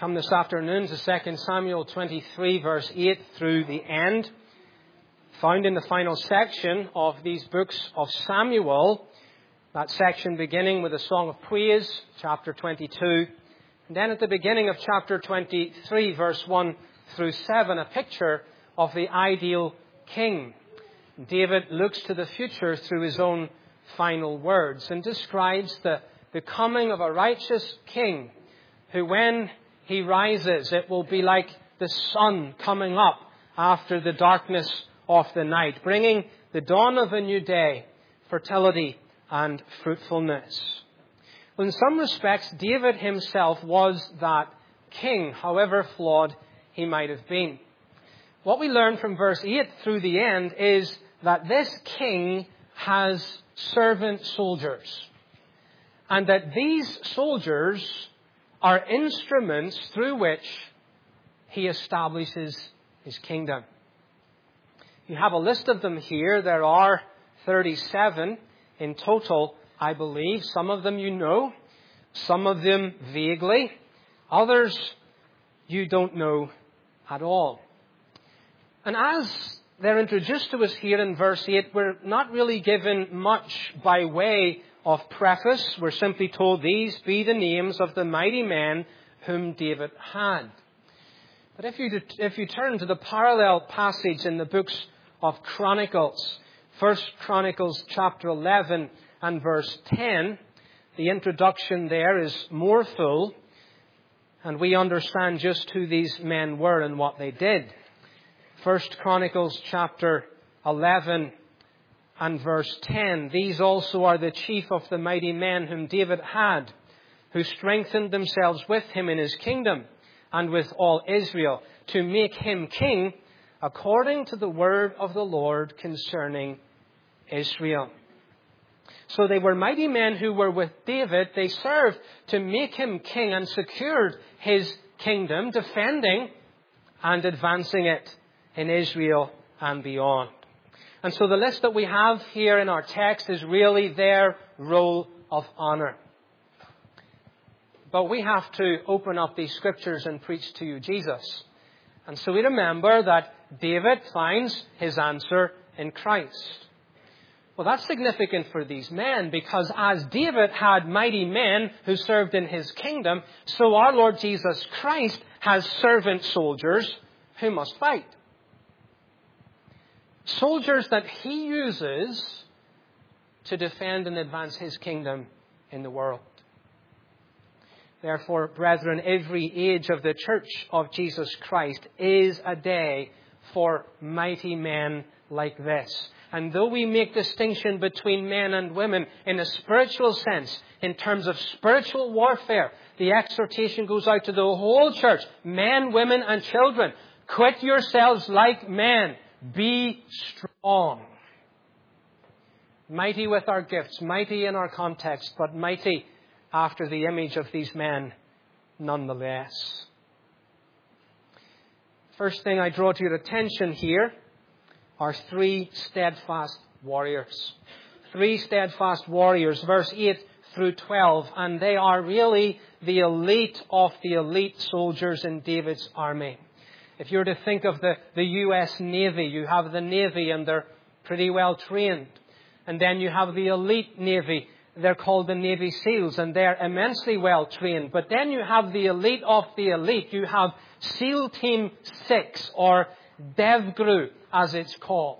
Come this afternoon to 2 Samuel 23, verse 8 through the end. Found in the final section of these books of Samuel, that section beginning with a song of praise, chapter 22. And then at the beginning of chapter 23, verse 1 through 7, a picture of the ideal king. David looks to the future through his own final words and describes the coming of a righteous king who, when he rises, it will be like the sun coming up after the darkness of the night, bringing the dawn of a new day, fertility and fruitfulness. Well, in some respects, David himself was that king, however flawed he might have been. What we learn from verse 8 through the end is that this king has servant soldiers, and that these soldiers are instruments through which he establishes his kingdom. You have a list of them here. There are 37 in total, I believe. Some of them you know, some of them vaguely, others you don't know at all. And as they're introduced to us here in verse 8, we're not really given much by way of preface. We're simply told these be the names of the mighty men whom David had. But if you turn to the parallel passage in the books of Chronicles, 1 Chronicles chapter 11 and verse 10, the introduction there is more full, and we understand just who these men were and what they did. 1 Chronicles chapter 11 and verse 10, these also are the chief of the mighty men whom David had, who strengthened themselves with him in his kingdom and with all Israel, to make him king according to the word of the Lord concerning Israel. So they were mighty men who were with David. They served to make him king and secured his kingdom, defending and advancing it in Israel and beyond. And so the list that we have here in our text is really their role of honor. But we have to open up these scriptures and preach to you Jesus. And so we remember that David finds his answer in Christ. Well, that's significant for these men, because as David had mighty men who served in his kingdom, so our Lord Jesus Christ has servant soldiers who must fight. Soldiers that he uses to defend and advance his kingdom in the world. Therefore, brethren, every age of the church of Jesus Christ is a day for mighty men like this. And though we make distinction between men and women in a spiritual sense, in terms of spiritual warfare, the exhortation goes out to the whole church, men, women, and children. Quit yourselves like men. Be strong. Mighty with our gifts, mighty in our context, but mighty after the image of these men nonetheless. First thing I draw to your attention here are three steadfast warriors. Three steadfast warriors, verse 8 through 12, and they are really the elite of the elite soldiers in David's army. If you were to think of the U.S. Navy, you have the Navy and they're pretty well trained. And then you have the elite Navy. They're called the Navy SEALs and they're immensely well trained. But then you have the elite of the elite. You have SEAL Team 6 or DevGru as it's called.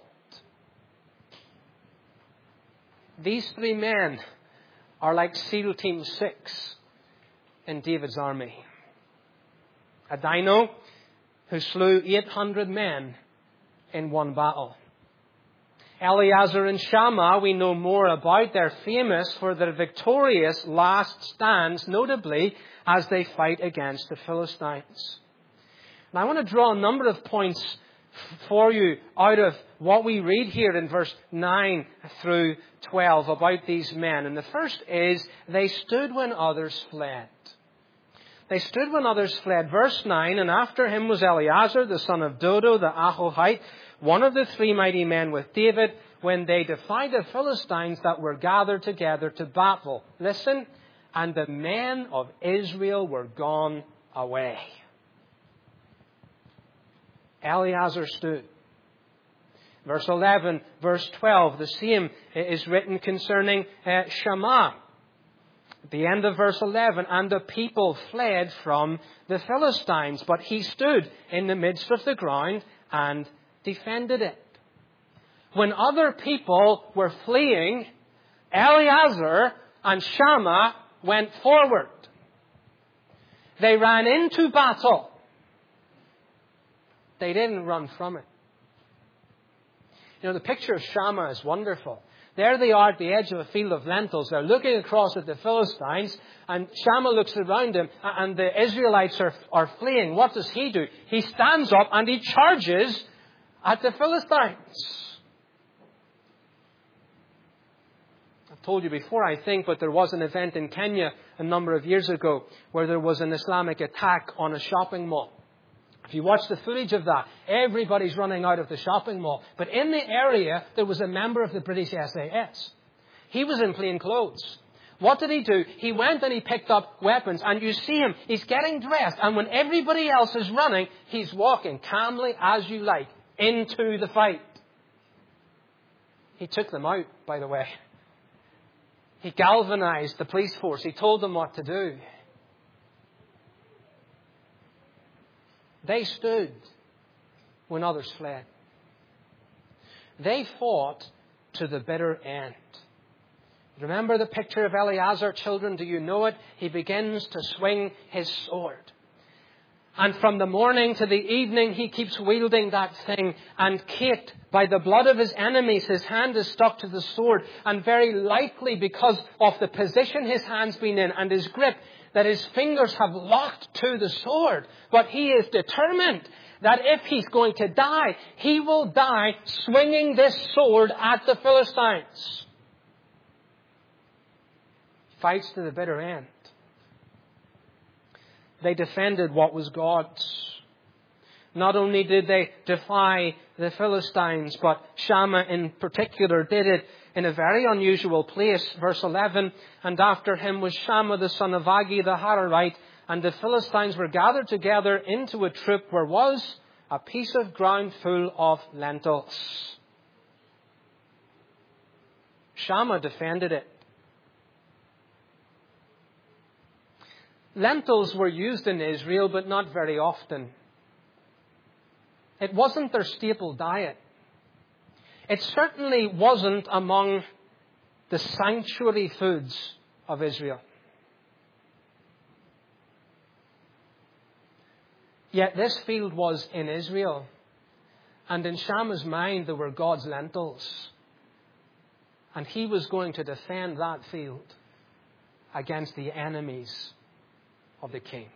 These three men are like SEAL Team 6 in David's army. A dino who slew 800 men in one battle. Eleazar and Shammah, we know more about. They're famous for their victorious last stands, notably as they fight against the Philistines. And I want to draw a number of points for you out of what we read here in verse 9 through 12 about these men. And the first is, they stood when others fled. They stood when others fled. Verse 9, and after him was Eleazar, the son of Dodo, the Ahohite, one of the three mighty men with David, when they defied the Philistines that were gathered together to battle. Listen, and the men of Israel were gone away. Eleazar stood. Verse 11, verse 12, the same is written concerning Shammah. At the end of verse 11, and the people fled from the Philistines, but he stood in the midst of the ground and defended it. When other people were fleeing, Eleazar and Shammah went forward. They ran into battle. They didn't run from it. You know, the picture of Shammah is wonderful. There they are at the edge of a field of lentils. They're looking across at the Philistines, and Shammah looks around him, and the Israelites are fleeing. What does he do? He stands up and he charges at the Philistines. I've told you before, I think, but there was an event in Kenya a number of years ago where there was an Islamic attack on a shopping mall. If you watch the footage of that, everybody's running out of the shopping mall. But in the area, there was a member of the British SAS. He was in plain clothes. What did he do? He went and he picked up weapons. And you see him, he's getting dressed. And when everybody else is running, he's walking calmly as you like into the fight. He took them out, by the way. He galvanized the police force. He told them what to do. They stood when others fled. They fought to the bitter end. Remember the picture of Eleazar, children? Do you know it? He begins to swing his sword. And from the morning to the evening, he keeps wielding that thing. And caked by the blood of his enemies, his hand is stuck to the sword. And very likely because of the position his hand's been in and his grip, that his fingers have locked to the sword. But he is determined that if he's going to die, he will die swinging this sword at the Philistines. Fights to the bitter end. They defended what was God's. Not only did they defy the Philistines, but Shammah in particular did it in a very unusual place. Verse 11, and after him was Shammah the son of Agi the Hararite, and the Philistines were gathered together into a troop where was a piece of ground full of lentils. Shammah defended it. Lentils were used in Israel, but not very often. It wasn't their staple diet. It certainly wasn't among the sanctuary foods of Israel. Yet this field was in Israel. And in Shammah's mind, there were God's lentils. And he was going to defend that field against the enemies of the king.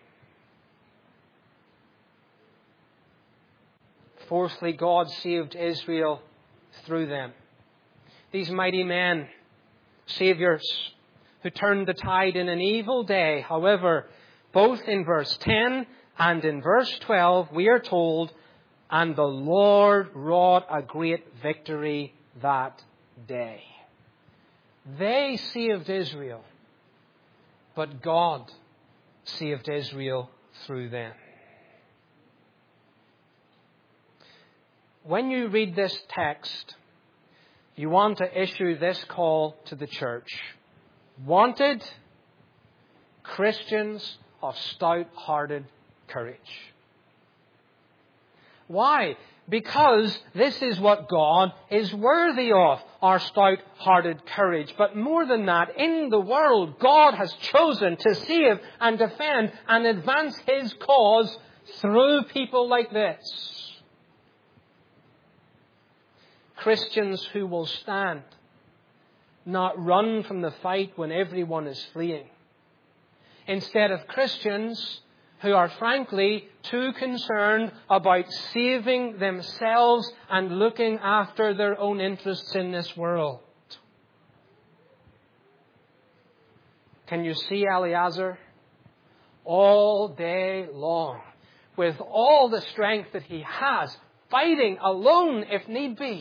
Fourthly, God saved Israel through them. These mighty men, saviors, who turned the tide in an evil day. However, both in verse 10 and in verse 12, we are told, and the Lord wrought a great victory that day. They saved Israel, but God saved Israel through them. When you read this text, you want to issue this call to the church. Wanted Christians of stout-hearted courage. Why? Because this is what God is worthy of, our stout-hearted courage. But more than that, in the world, God has chosen to save and defend and advance His cause through people like this. Christians who will stand, not run from the fight when everyone is fleeing. Instead of Christians who are frankly too concerned about saving themselves and looking after their own interests in this world. Can you see Eleazar? All day long, with all the strength that he has, fighting alone if need be,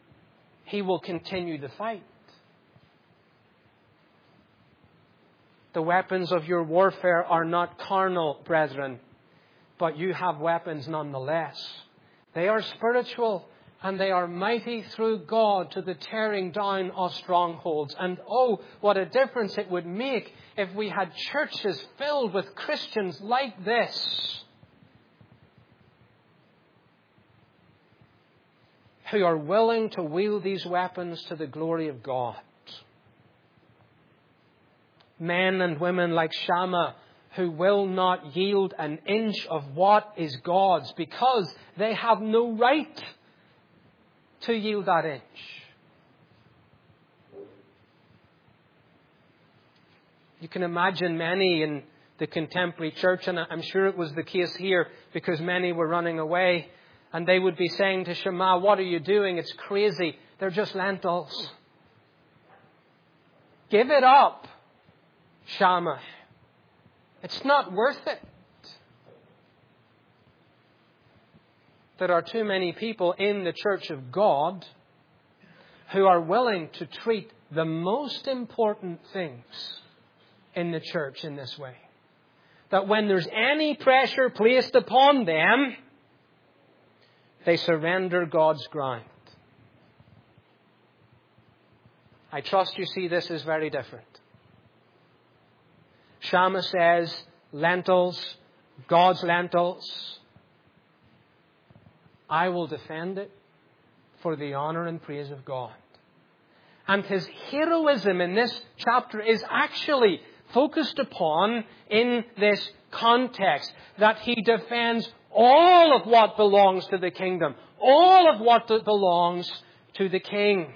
he will continue the fight. The weapons of your warfare are not carnal, brethren, but you have weapons nonetheless. They are spiritual, and they are mighty through God to the tearing down of strongholds. And oh, what a difference it would make if we had churches filled with Christians like this, who are willing to wield these weapons to the glory of God. Men and women like Shammah, who will not yield an inch of what is God's, because they have no right to yield that inch. You can imagine many in the contemporary church, and I'm sure it was the case here because many were running away, and they would be saying to Shammah, "What are you doing? It's crazy. They're just lentils. Give it up, Shammah. It's not worth it." There are too many people in the church of God who are willing to treat the most important things in the church in this way. That when there's any pressure placed upon them, they surrender God's ground. I trust you see this is very different. Shammah says, lentils, God's lentils. I will defend it for the honor and praise of God. And his heroism in this chapter is actually focused upon in this context, that he defends all of what belongs to the kingdom, all of what belongs to the king.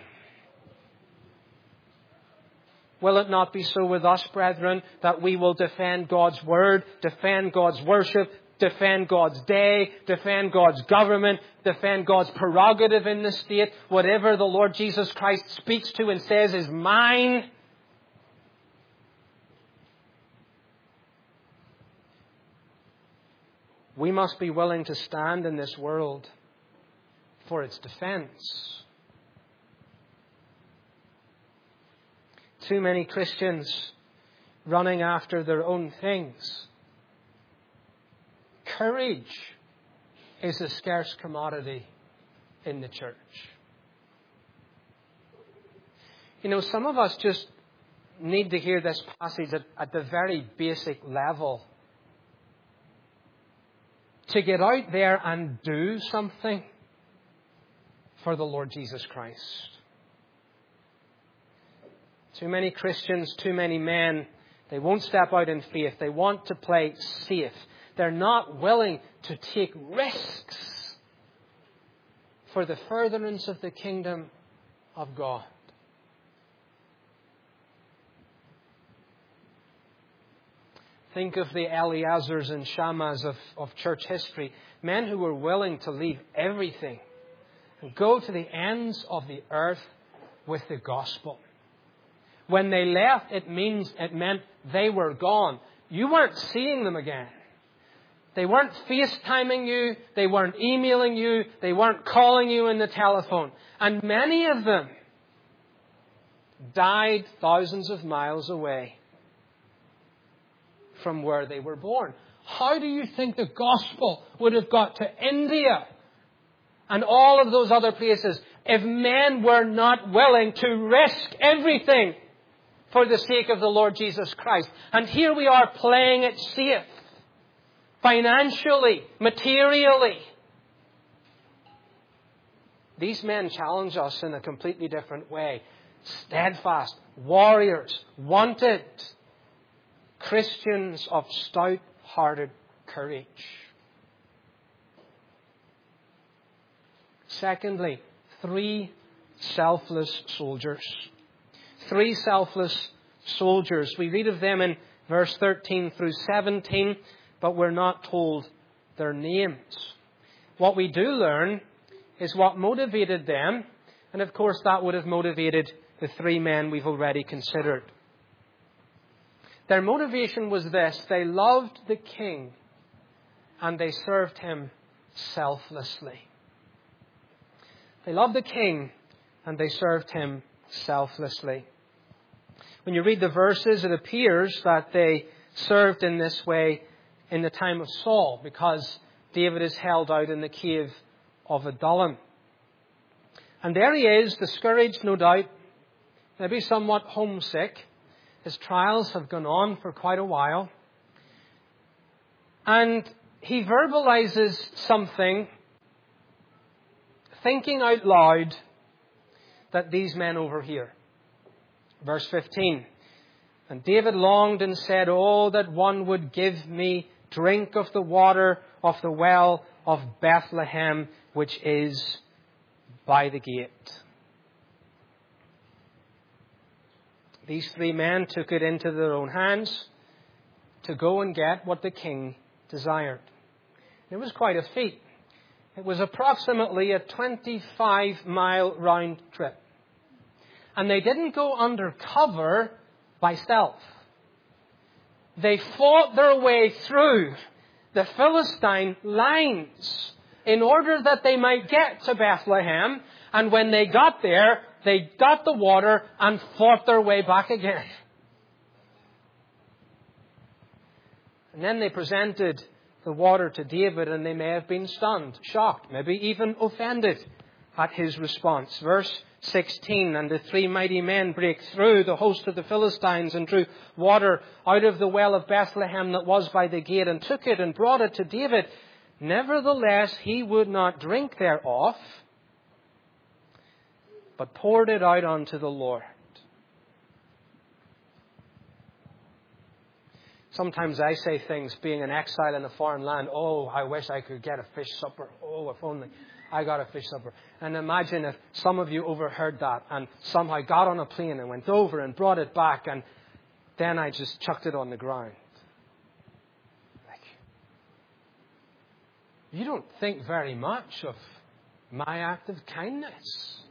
Will it not be so with us, brethren, that we will defend God's word, defend God's worship, defend God's day, defend God's government, defend God's prerogative in the state? Whatever the Lord Jesus Christ speaks to and says is mine. We must be willing to stand in this world for its defense. Too many Christians running after their own things. Courage is a scarce commodity in the church. You know, some of us just need to hear this passage at the very basic level. To get out there and do something for the Lord Jesus Christ. Too many Christians, too many men, they won't step out in faith. They want to play safe. They're not willing to take risks for the furtherance of the kingdom of God. Think of the Eleazars and Shammahs of church history. Men who were willing to leave everything and go to the ends of the earth with the gospel. When they left, it meant they were gone. You weren't seeing them again. They weren't FaceTiming you. They weren't emailing you. They weren't calling you on the telephone. And many of them died thousands of miles away from where they were born. How do you think the gospel would have got to India and all of those other places if men were not willing to risk everything for the sake of the Lord Jesus Christ? And here we are playing it safe, financially, materially. These men challenge us in a completely different way. Steadfast, warriors, wanted, Christians of stout-hearted courage. Secondly, 3 selfless soldiers. 3 selfless soldiers. We read of them in verse 13 through 17, but we're not told their names. What we do learn is what motivated them, and of course that would have motivated the 3 men we've already considered. Their motivation was this: they loved the king and they served him selflessly. They loved the king and they served him selflessly. When you read the verses, it appears that they served in this way in the time of Saul, because David is held out in the cave of Adullam. And there he is, discouraged, no doubt, maybe somewhat homesick. His trials have gone on for quite a while. And he verbalizes something, thinking out loud, that these men overhear. Verse 15. And David longed and said, "Oh, that one would give me drink of the water of the well of Bethlehem, which is by the gate." These three men took it into their own hands to go and get what the king desired. It was quite a feat. It was approximately a 25-mile round trip. And they didn't go undercover by stealth. They fought their way through the Philistine lines in order that they might get to Bethlehem. And when they got there, they got the water and fought their way back again. And then they presented the water to David, and they may have been stunned, shocked, maybe even offended at his response. Verse 16, and the three mighty men break through the host of the Philistines and drew water out of the well of Bethlehem that was by the gate, and took it and brought it to David. Nevertheless, he would not drink thereof, but poured it out unto the Lord. Sometimes I say things, being an exile in a foreign land, "Oh, I wish I could get a fish supper. Oh, if only I got a fish supper." And imagine if some of you overheard that and somehow got on a plane and went over and brought it back, and then I just chucked it on the ground. Like, you don't think very much of my act of kindness.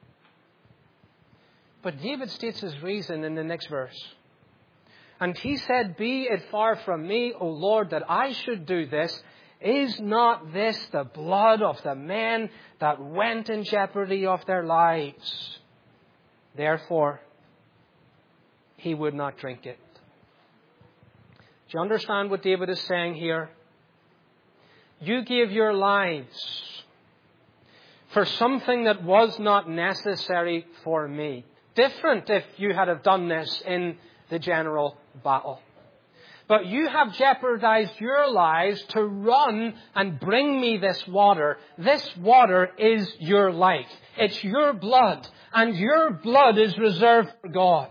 But David states his reason in the next verse. And he said, "Be it far from me, O Lord, that I should do this. Is not this the blood of the men that went in jeopardy of their lives?" Therefore, he would not drink it. Do you understand what David is saying here? You gave your lives for something that was not necessary for me. Different if you had have done this in the general battle. But you have jeopardized your lives to run and bring me this water. This water is your life. It's your blood. And your blood is reserved for God.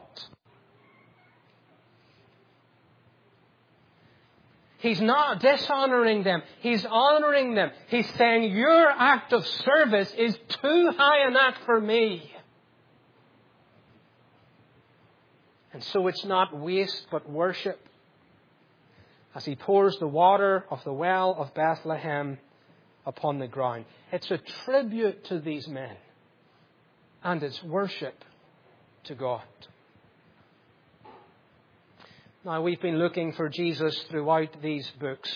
He's not dishonoring them. He's honoring them. He's saying, your act of service is too high an act for me. And so it's not waste, but worship. As he pours the water of the well of Bethlehem upon the ground. It's a tribute to these men. And it's worship to God. Now, we've been looking for Jesus throughout these books.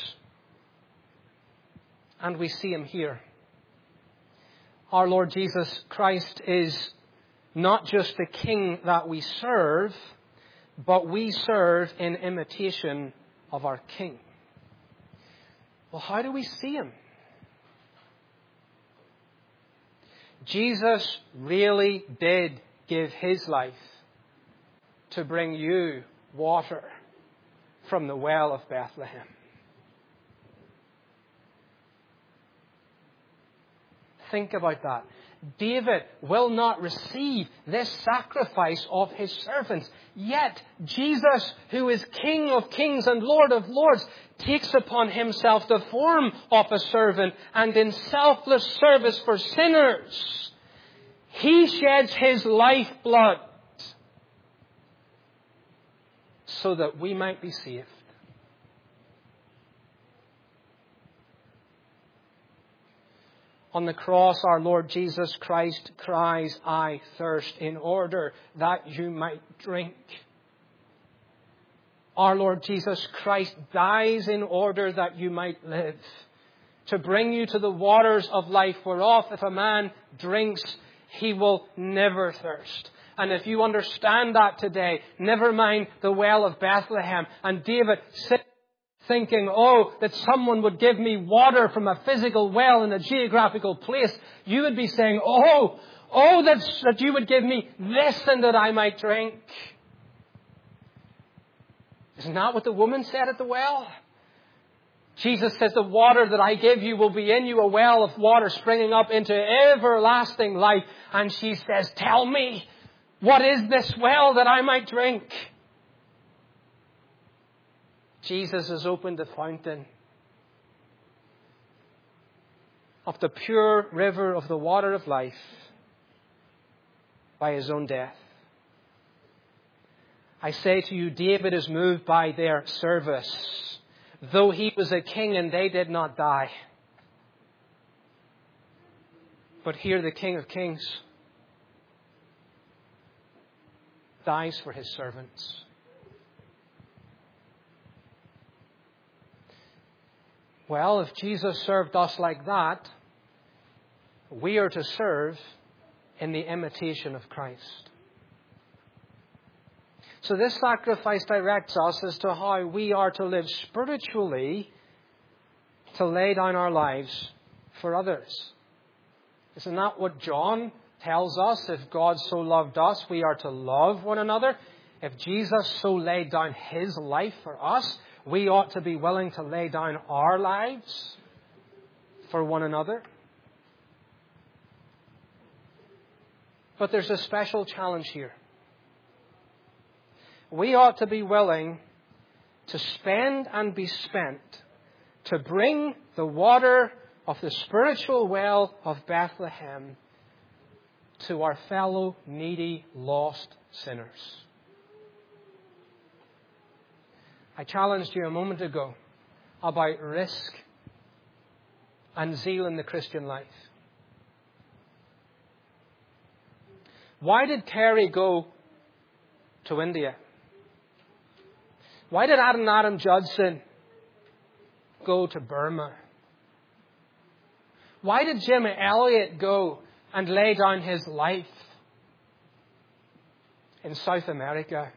And we see him here. Our Lord Jesus Christ is not just the King that we serve, but we serve in imitation of our King. Well, how do we see him? Jesus really did give his life to bring you water from the well of Bethlehem. Think about that. David will not receive this sacrifice of his servants. Yet Jesus, who is King of kings and Lord of lords, takes upon himself the form of a servant, and in selfless service for sinners, he sheds his lifeblood so that we might be saved. On the cross, our Lord Jesus Christ cries, "I thirst," in order that you might drink. Our Lord Jesus Christ dies in order that you might live, to bring you to the waters of life, whereof if a man drinks, he will never thirst. And if you understand that today, never mind the well of Bethlehem. And David sits thinking, oh, that someone would give me water from a physical well in a geographical place. You would be saying, oh, that you would give me this and that I might drink. Isn't that what the woman said at the well? Jesus says, the water that I give you will be in you, a well of water springing up into everlasting life. And she says, tell me, what is this well that I might drink? Jesus has opened the fountain of the pure river of the water of life by His own death. I say to you, David is moved by their service. Though he was a king and they did not die. But here the King of Kings dies for His servants. Well, if Jesus served us like that, we are to serve in the imitation of Christ. So this sacrifice directs us as to how we are to live spiritually, to lay down our lives for others. Isn't that what John tells us? If God so loved us, we are to love one another. If Jesus so laid down His life for us, we ought to be willing to lay down our lives for one another. But there's a special challenge here. We ought to be willing to spend and be spent to bring the water of the spiritual well of Bethlehem to our fellow needy, lost sinners. I challenged you a moment ago about risk and zeal in the Christian life. Why did Kerry go to India? Why did Adam Judson go to Burma? Why did Jim Elliot go and lay down his life in South America?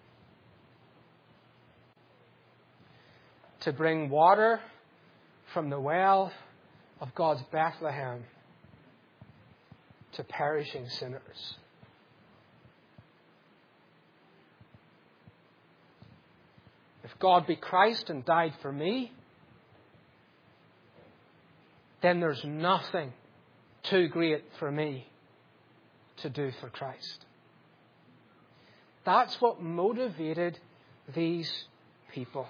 To bring water from the well of God's Bethlehem to perishing sinners. If God be Christ and died for me, then there's nothing too great for me to do for Christ. That's what motivated these people.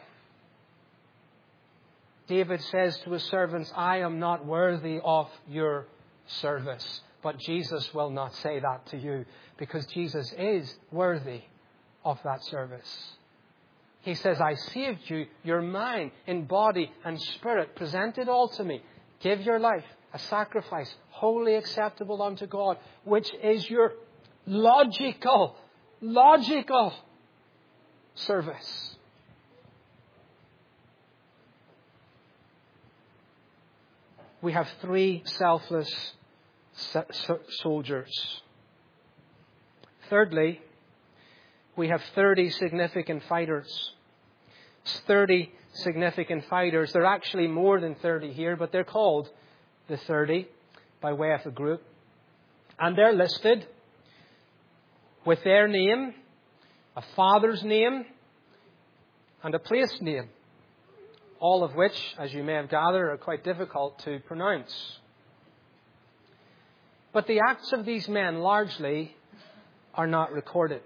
David says to his servants, I am not worthy of your service. But Jesus will not say that to you, because Jesus is worthy of that service. He says, I saved you, you're mine, in body and spirit. Present it all to me. Give your life a sacrifice, wholly acceptable unto God, which is your logical service. We have 3 selfless soldiers. Thirdly, we have 30 significant fighters. It's 30 significant fighters. There are actually more than 30 here, but they're called the 30 by way of a group. And they're listed with their name, a father's name, and a place name. All of which, as you may have gathered, are quite difficult to pronounce. But the acts of these men largely are not recorded.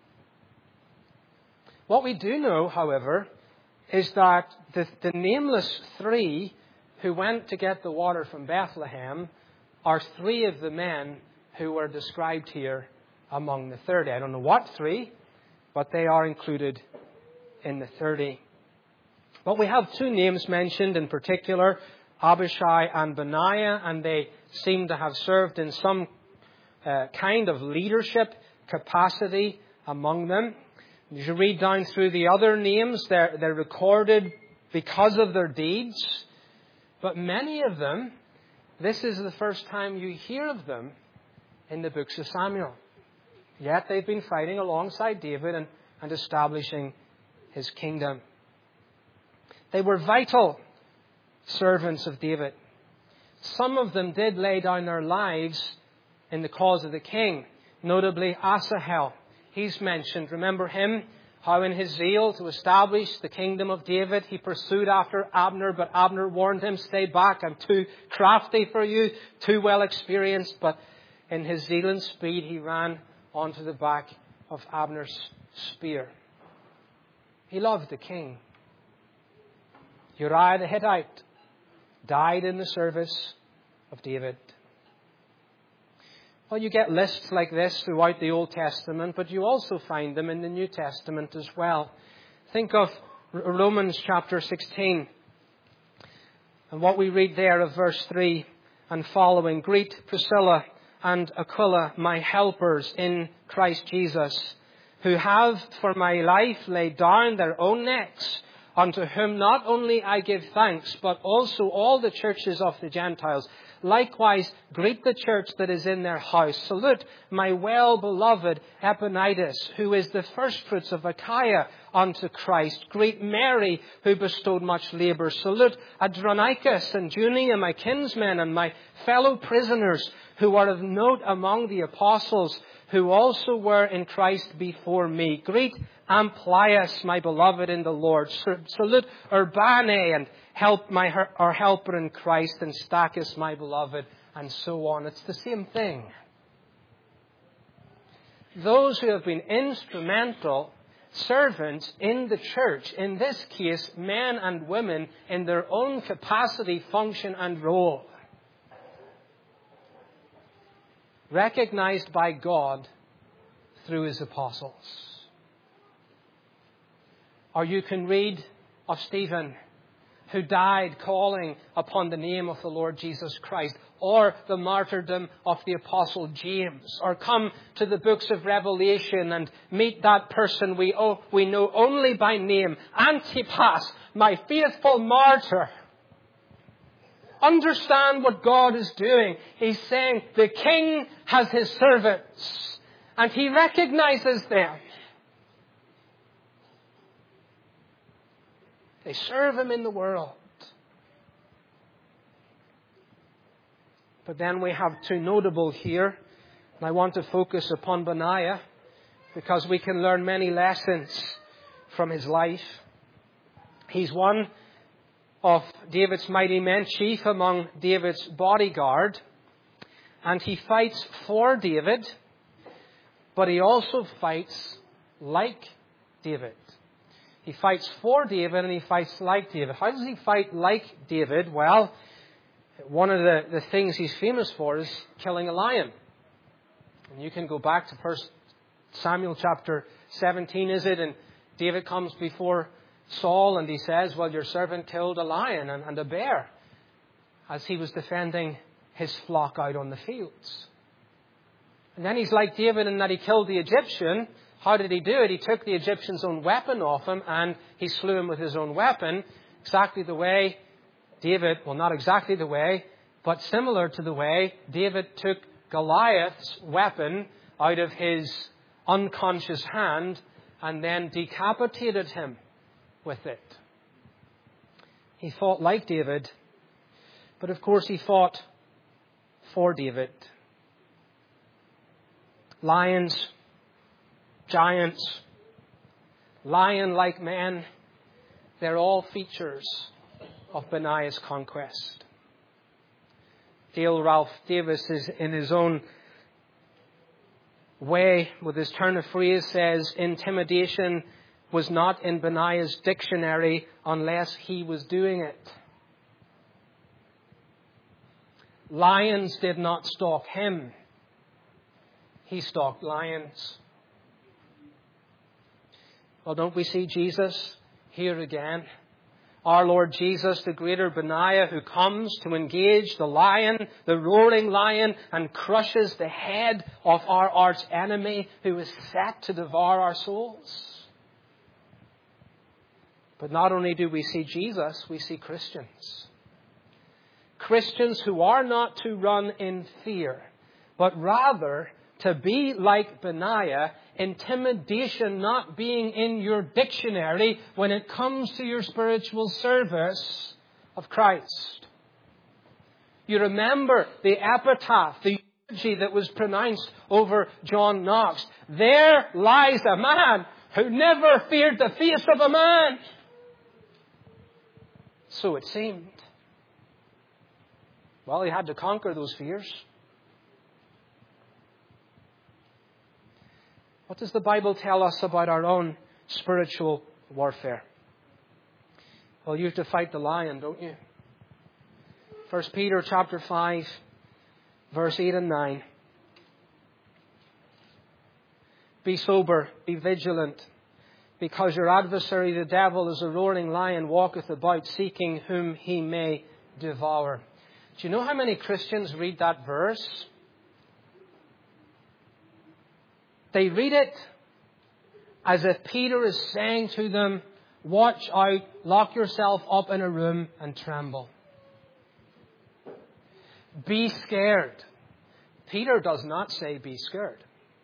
What we do know, however, is that the nameless 3 who went to get the water from Bethlehem are 3 of the men who were described here among the 30. I don't know what 3, but they are included in the 30. But we have 2 names mentioned in particular, Abishai and Benaiah, and they seem to have served in some kind of leadership capacity among them. As you read down through the other names, they're recorded because of their deeds. But many of them, this is the first time you hear of them in the books of Samuel. Yet they've been fighting alongside David and establishing his kingdom. They were vital servants of David. Some of them did lay down their lives in the cause of the king, notably Asahel. He's mentioned. Remember him? How in his zeal to establish the kingdom of David, he pursued after Abner, but Abner warned him, stay back, I'm too crafty for you, too well experienced. But in his zeal and speed, he ran onto the back of Abner's spear. He loved the king. Uriah the Hittite died in the service of David. Well, you get lists like this throughout the Old Testament, but you also find them in the New Testament as well. Think of Romans chapter 16 and what we read there of verse 3 and following. Greet Priscilla and Aquila, my helpers in Christ Jesus, who have for my life laid down their own necks, unto whom not only I give thanks, but also all the churches of the Gentiles. Likewise, greet the church that is in their house. Salute my well-beloved Epaphras, who is the firstfruits of Achaia unto Christ. Greet Mary, who bestowed much labour. Salute Andronicus and Junia, my kinsmen, and my fellow prisoners, who are of note among the apostles, who also were in Christ before me. Greet Amplias, my beloved in the Lord. Salute Urbane and our helper in Christ, and Stachys, my beloved, and so on. It's the same thing. Those who have been instrumental servants in the church, in this case, men and women in their own capacity, function, and role, recognized by God through his apostles. Or you can read of Stephen, who died calling upon the name of the Lord Jesus Christ, or the martyrdom of the Apostle James, or come to the books of Revelation and meet that person we know only by name, Antipas, my faithful martyr. Understand what God is doing. He's saying the king has his servants, and he recognizes them. They serve him in the world. But then we have two notable here. And I want to focus upon Benaiah, because we can learn many lessons from his life. He's one of David's mighty men, chief among David's bodyguard. And he fights for David, but he also fights like David. He fights for David and he fights like David. How does he fight like David? Well, one of the things he's famous for is killing a lion. And you can go back to 1 Samuel chapter 17, is it? And David comes before Saul and he says, well, your servant killed a lion and a bear as he was defending his flock out on the fields. And then he's like David in that he killed the Egyptian. How did he do it? He took the Egyptian's own weapon off him and he slew him with his own weapon. Exactly the way David, well, not exactly the way, but similar to the way David took Goliath's weapon out of his unconscious hand and then decapitated him with it. He fought like David, but of course he fought for David. Lions, giants, lion-like men, they're all features of Benaiah's conquest. Dale Ralph Davis is in his own way, with his turn of phrase, says, intimidation was not in Benaiah's dictionary unless he was doing it. Lions did not stalk him. He stalked lions. Well, don't we see Jesus here again? Our Lord Jesus, the greater Benaiah, who comes to engage the lion, the roaring lion, and crushes the head of our arch enemy who is set to devour our souls. But not only do we see Jesus, we see Christians. Christians who are not to run in fear, but rather to be like Benaiah, intimidation not being in your dictionary when it comes to your spiritual service of Christ. You remember the epitaph, the eulogy that was pronounced over John Knox. There lies a man who never feared the face of a man. So it seemed. Well, he had to conquer those fears. What does the Bible tell us about our own spiritual warfare? Well, you have to fight the lion, don't you? 1 Peter chapter 5, verse 8 and 9. Be sober, be vigilant, because your adversary the devil is a roaring lion, walketh about, seeking whom he may devour. Do you know how many Christians read that verse? They read it as if Peter is saying to them, watch out, lock yourself up in a room and tremble. Be scared. Peter does not say be scared.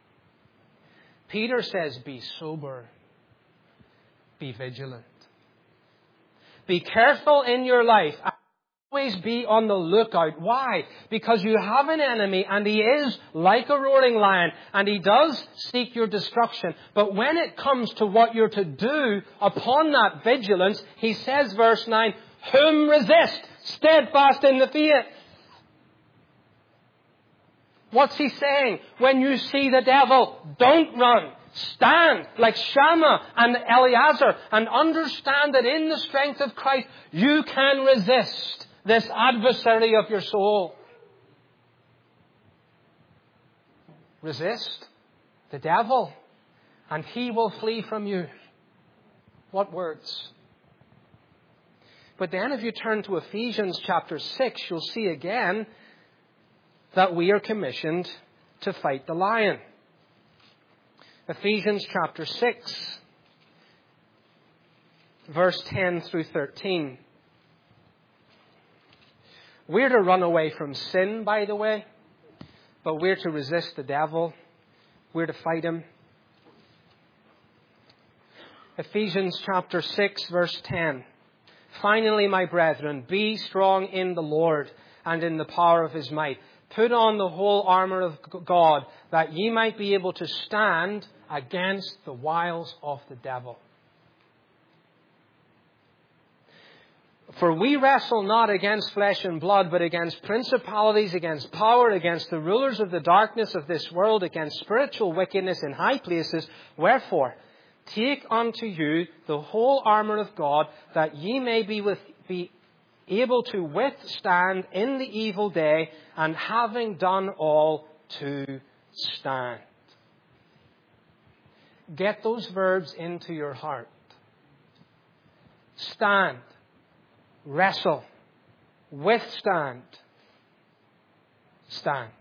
Peter says be sober. Be vigilant. Be careful in your life. Always be on the lookout. Why? Because you have an enemy and he is like a roaring lion and he does seek your destruction. But when it comes to what you're to do upon that vigilance, he says, verse 9, whom resist, steadfast in the faith. What's he saying? When you see the devil, don't run. Stand like Shammah and Eleazar and understand that in the strength of Christ you can resist this adversary of your soul. Resist the devil and he will flee from you. What words? But then if you turn to Ephesians chapter 6, you'll see again that we are commissioned to fight the lion. Ephesians chapter 6, verse 10 through 13. We're to run away from sin, by the way, but we're to resist the devil. We're to fight him. Ephesians chapter 6, verse 10. Finally, my brethren, be strong in the Lord and in the power of his might. Put on the whole armour of God, that ye might be able to stand against the wiles of the devil. For we wrestle not against flesh and blood, but against principalities, against power, against the rulers of the darkness of this world, against spiritual wickedness in high places. Wherefore, take unto you the whole armour of God, that ye may be able to withstand in the evil day, and having done all, to stand. Get those verbs into your heart. Stand. Wrestle. Withstand. Stand.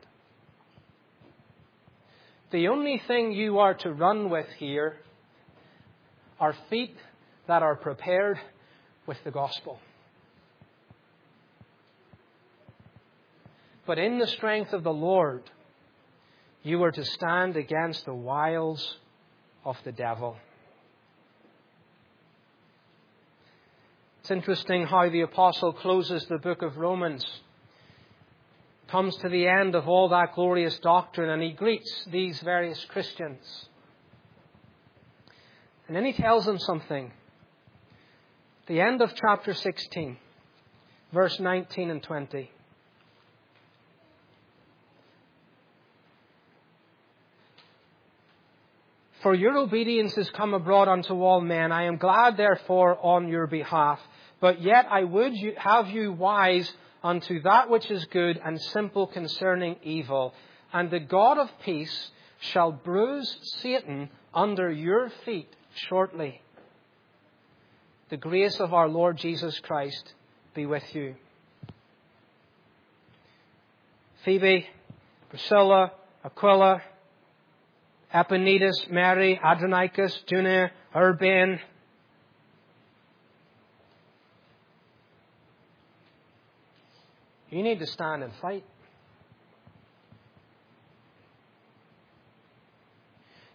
The only thing you are to run with here are feet that are prepared with the gospel. But in the strength of the Lord, you are to stand against the wiles of the devil. It's interesting how the apostle closes the book of Romans. Comes to the end of all that glorious doctrine and he greets these various Christians. And then he tells them something. The end of chapter 16, verse 19 and 20. For your obedience is come abroad unto all men. I am glad therefore on your behalf. But yet I would have you wise unto that which is good and simple concerning evil. And the God of peace shall bruise Satan under your feet shortly. The grace of our Lord Jesus Christ be with you. Phoebe, Priscilla, Aquila, Epaenetus, Mary, Andronicus, Junia, Urban. You need to stand and fight.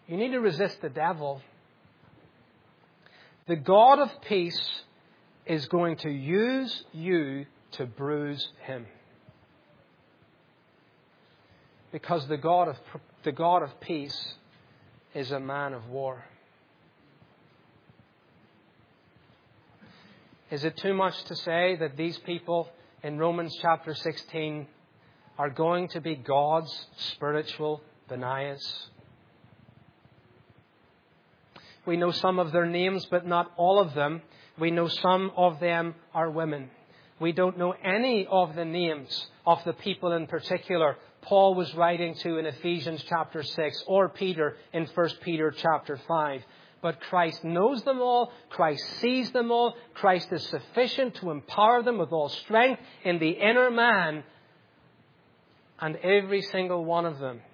You need to resist the devil. The God of peace is going to use you to bruise him. Because the God of peace is a man of war. Is it too much to say that these people in Romans chapter 16 are going to be God's spiritual Benaiahs? We know some of their names, but not all of them. We know some of them are women. We don't know any of the names of the people in particular Paul was writing to in Ephesians chapter 6 or Peter in 1 Peter chapter 5. But Christ knows them all. Christ sees them all. Christ is sufficient to empower them with all strength in the inner man. And every single one of them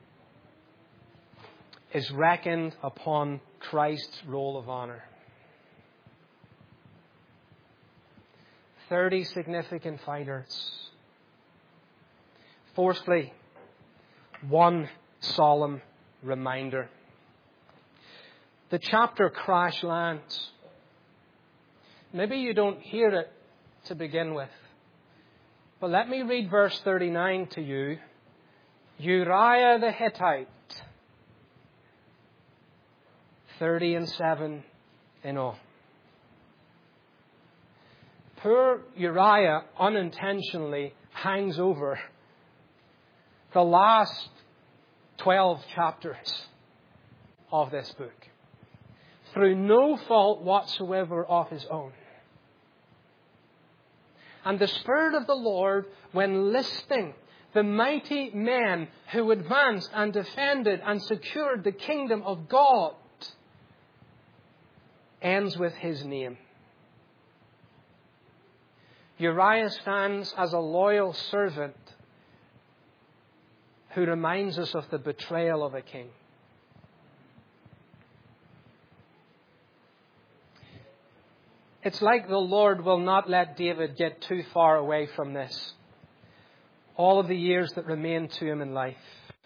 is reckoned upon Christ's roll of honor. 30 significant fighters. Fourthly, one solemn reminder. The chapter crash lands. Maybe you don't hear it to begin with. But let me read verse 39 to you. Uriah the Hittite. 30 in all. Poor Uriah unintentionally hangs over the last 12 chapters of this book, through no fault whatsoever of his own. And the Spirit of the Lord, when listing the mighty men who advanced and defended and secured the kingdom of God, ends with his name. Uriah stands as a loyal servant who reminds us of the betrayal of a king. It's like the Lord will not let David get too far away from this. All of the years that remain to him in life.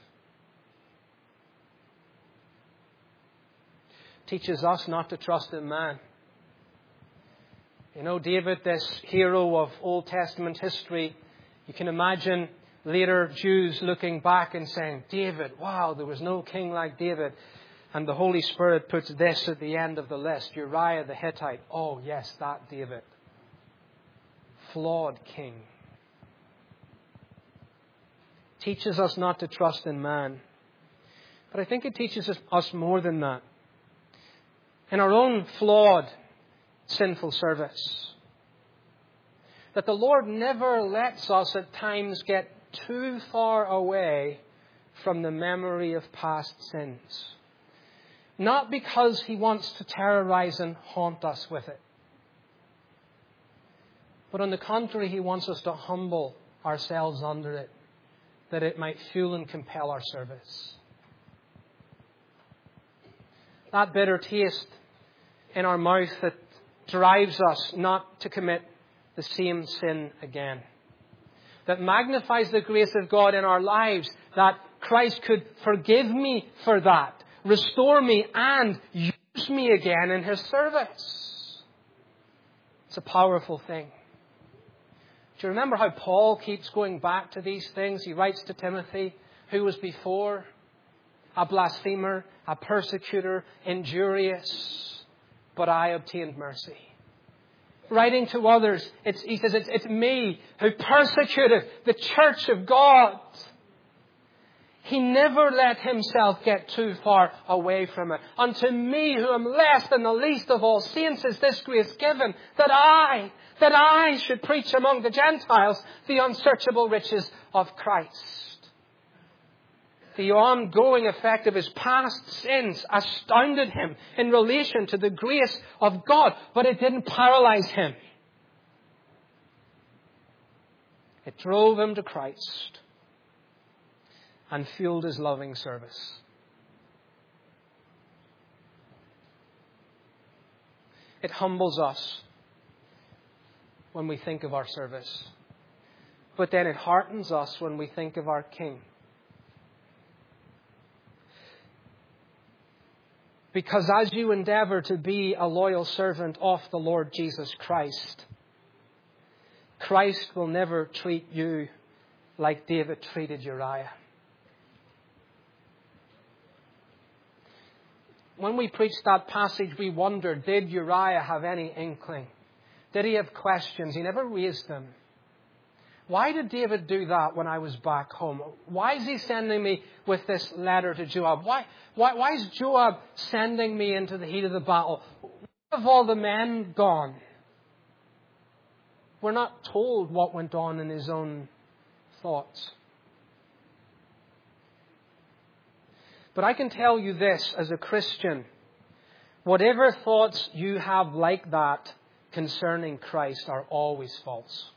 Teaches us not to trust in man. You know, David, this hero of Old Testament history, you can imagine later Jews looking back and saying, David, wow, there was no king like David. And the Holy Spirit puts this at the end of the list. Uriah the Hittite. Oh, yes, that David. Flawed king. Teaches us not to trust in man. But I think it teaches us more than that. In our own flawed, sinful service. That the Lord never lets us at times get too far away from the memory of past sins. Not because He wants to terrorize and haunt us with it. But on the contrary, He wants us to humble ourselves under it, that it might fuel and compel our service. That bitter taste in our mouth that drives us not to commit the same sin again. That magnifies the grace of God in our lives, that Christ could forgive me for that, restore me and use me again in His service. It's a powerful thing. Do you remember how Paul keeps going back to these things? He writes to Timothy, who was before a blasphemer, a persecutor, injurious, but I obtained mercy. Writing to others, he says, it's me who persecuted the church of God. He never let himself get too far away from it. Unto me, who am less than the least of all saints, is this grace given, that I should preach among the Gentiles the unsearchable riches of Christ. The ongoing effect of his past sins astounded him in relation to the grace of God, but it didn't paralyze him. It drove him to Christ and fueled his loving service. It humbles us when we think of our service, but then it heartens us when we think of our King. Because as you endeavor to be a loyal servant of the Lord Jesus Christ, Christ will never treat you like David treated Uriah. When we preached that passage, we wondered, did Uriah have any inkling? Did he have questions? He never raised them. Why did David do that when I was back home? Why is he sending me with this letter to Joab? Why is Joab sending me into the heat of the battle? Where have all the men gone? We're not told what went on in his own thoughts. But I can tell you this as a Christian. Whatever thoughts you have like that concerning Christ are always false.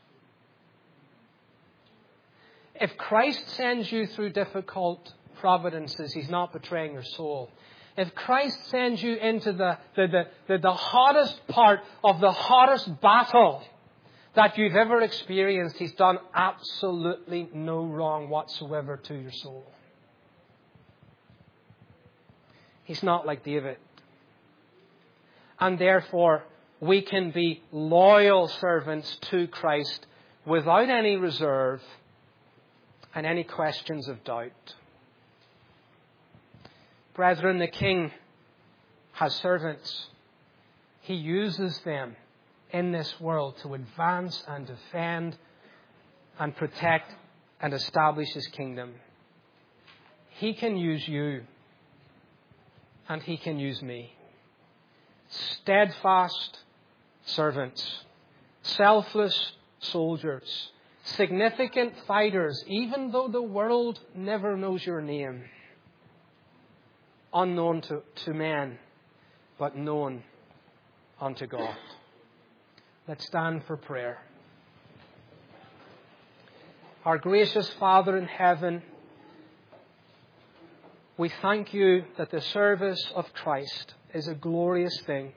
If Christ sends you through difficult providences, He's not betraying your soul. If Christ sends you into the hottest part of the hottest battle that you've ever experienced, He's done absolutely no wrong whatsoever to your soul. He's not like David. And therefore, we can be loyal servants to Christ without any reserve and any questions of doubt. Brethren, the King has servants. He uses them in this world to advance and defend and protect and establish His kingdom. He can use you and He can use me. Steadfast servants, selfless soldiers, significant fighters, even though the world never knows your name. Unknown to men, but known unto God. Let's stand for prayer. Our gracious Father in heaven, we thank You that the service of Christ is a glorious thing.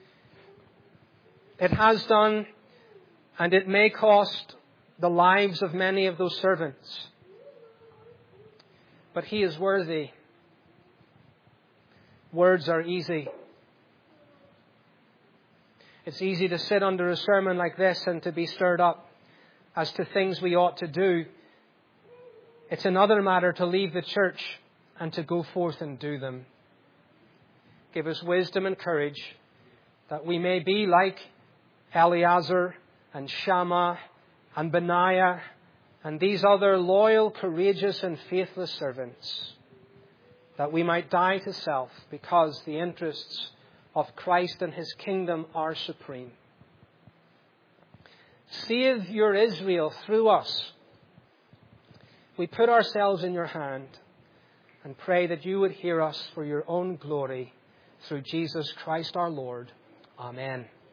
It has done, and it may cost the lives of many of those servants. But He is worthy. Words are easy. It's easy to sit under a sermon like this and to be stirred up as to things we ought to do. It's another matter to leave the church and to go forth and do them. Give us wisdom and courage that we may be like Eleazar and Shammah and Benaiah and these other loyal, courageous and faithless servants, that we might die to self because the interests of Christ and His kingdom are supreme. Save Your Israel through us. We put ourselves in Your hand and pray that You would hear us for Your own glory through Jesus Christ our Lord. Amen.